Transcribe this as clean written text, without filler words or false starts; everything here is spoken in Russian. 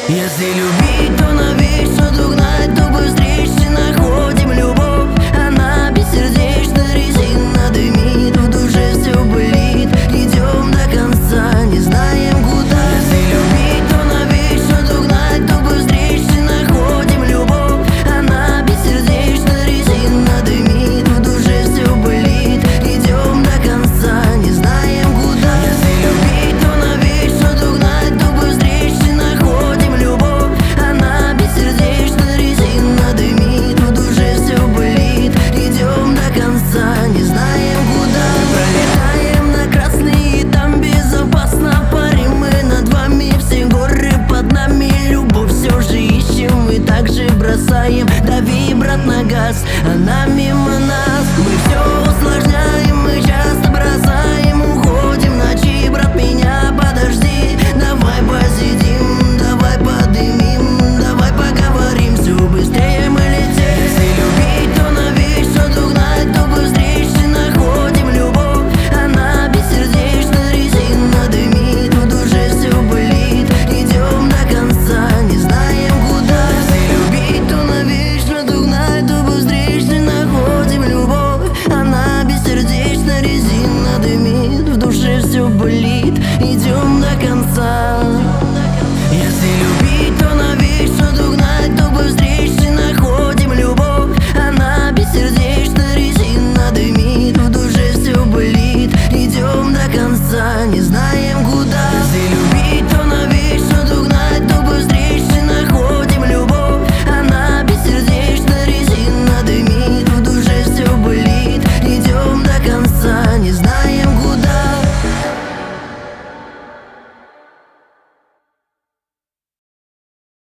Если любить, то навечно догнать, то быстрее находим любовь. Она бессердечна, резина дымит, в душе все болит. Идем до конца, не знаем куда. Если любить, то навечно догнать, то быстрее находим любовь. Она бессердечна, резина дымит, в душе все болит. Идем до конца, не знаем куда. Если любить, то навечно догнать, то быстрее находим любовь. Она бессердечна, резина дымит, в душе все болит. Идем до конца, не знаем куда. Пролетаем на красный, и там безопасно. Парим мы над вами, все горы под нами. Любовь все же ищем и также бросаем. Дави, брат, на газ, она мимо нас.